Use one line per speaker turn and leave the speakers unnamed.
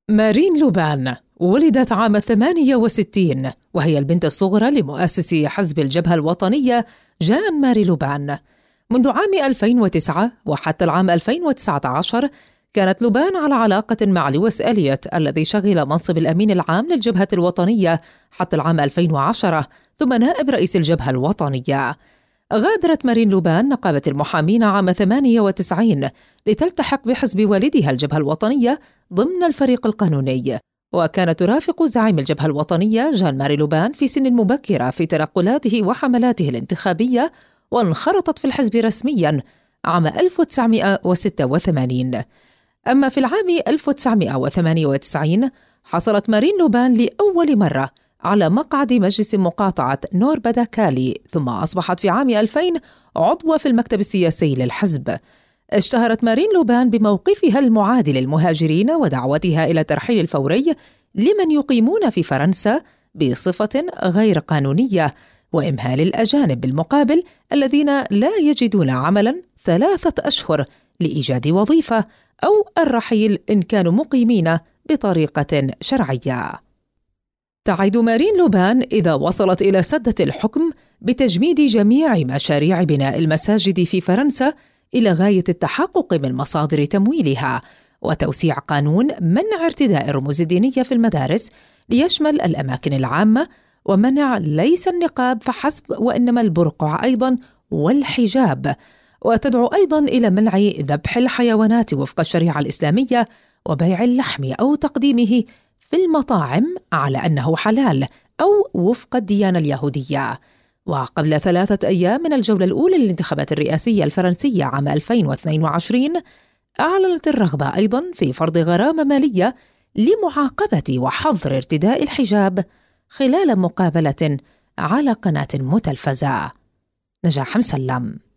مارين لوبان ولدت عام 68، وهي البنت الصغرى لمؤسس حزب الجبهة الوطنية جان ماري لوبان. منذ عام 2009 وحتى العام 2019 كانت لوبان على علاقة مع لويس إليوت الذي شغل منصب الأمين العام للجبهة الوطنية حتى العام 2010، ثم نائب رئيس الجبهة الوطنية. غادرت مارين لوبان نقابة المحامين عام 98 لتلتحق بحزب والدها الجبهة الوطنية ضمن الفريق القانوني، وكانت ترافق زعيم الجبهة الوطنية جان ماري لوبان في سن مبكرة في تنقلاته وحملاته الانتخابية، وانخرطت في الحزب رسمياً عام 1986. أما في العام 1998 حصلت مارين لوبان لأول مرة على مقعد مجلس مقاطعة نوربداكالي، ثم أصبحت في عام 2000 عضوة في المكتب السياسي للحزب. اشتهرت مارين لوبان بموقفها المعادي للمهاجرين ودعوتها إلى الترحيل الفوري لمن يقيمون في فرنسا بصفة غير قانونية، وإمهال الأجانب بالمقابل الذين لا يجدون عملاً 3 أشهر لإيجاد وظيفة، أو الرحيل إن كانوا مقيمين بطريقة شرعية. تعد مارين لوبان إذا وصلت إلى سدة الحكم بتجميد جميع مشاريع بناء المساجد في فرنسا إلى غاية التحقق من مصادر تمويلها، وتوسيع قانون منع ارتداء الرموز الدينية في المدارس ليشمل الأماكن العامة، ومنع ليس النقاب فحسب وإنما البرقع أيضاً والحجاب، وتدعو أيضاً إلى منع ذبح الحيوانات وفق الشريعة الإسلامية وبيع اللحم أو تقديمه في المطاعم على أنه حلال أو وفق الديانة اليهودية. وقبل 3 أيام من الجولة الأولى للانتخابات الرئاسية الفرنسية عام 2022 أعلنت الرغبة أيضاً في فرض غرامة مالية لمعاقبة وحظر ارتداء الحجاب خلال مقابلة على قناة متلفزة. نجاح مسلم.